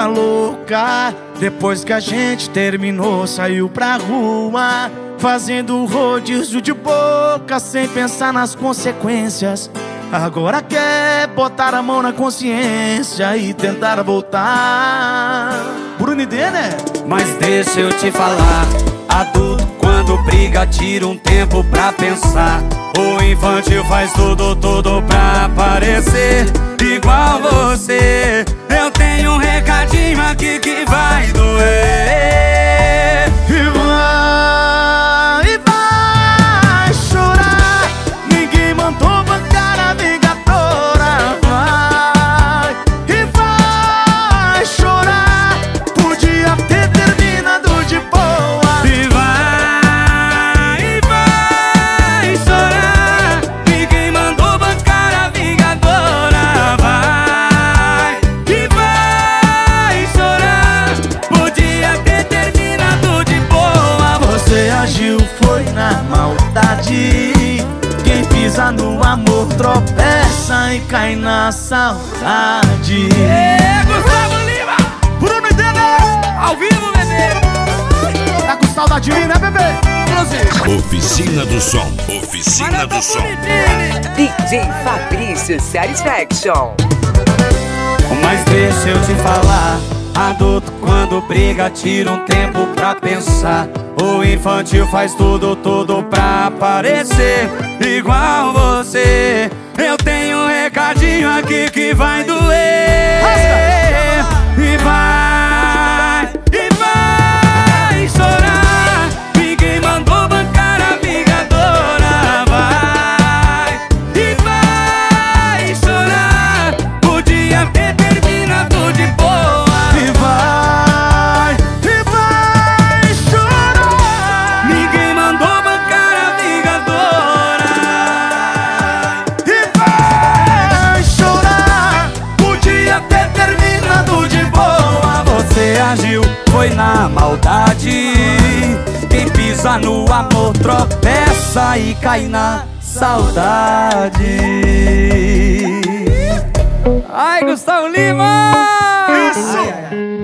louca. Depois que a gente terminou, saiu pra rua, fazendo rodízio de boca, sem pensar nas consequências. Agora quer botar a mão na consciência e tentar voltar. Bruno e D, né? Mas deixa eu te falar, adulto quando briga tira um tempo pra pensar. O infantil faz tudo pra aparecer igual você. Eu tenho um recadinho aqui que vai doer. E vai chorar. Ninguém mandou bancar a vingadora. E vai chorar. Podia ter terminado de boa. E vai chorar. Ninguém mandou bancar a vingadora. Vai chorar. Podia ter terminado de boa. Você agiu, foi na maldade. Quem pisa no amor tropeça e cai na saudade. Gustavo Lima, Bruno e Dene, ao vivo, bebê. tá com saudade, né, bebê? Oficina do Som. Oficina do Som. DJ Fabrício Satisfaction. Mas deixa eu te falar, adulto quando briga tira um tempo pra pensar. O infantil faz tudo pra aparecer igual você. Eu tenho um recadinho aqui que vai doer. E vai chorar. Ninguém mandou bancar a vingadora. Vai chorar. Podia ter terminado de boa. E vai chorar. Ninguém mandou bancar a vingadora. E vai chorar. Podia ter terminado de boa. Você agiu, foi na maldade. Quem pisa no amor tropeça e cai na saudade. Ai, Gustavo Lima! Isso!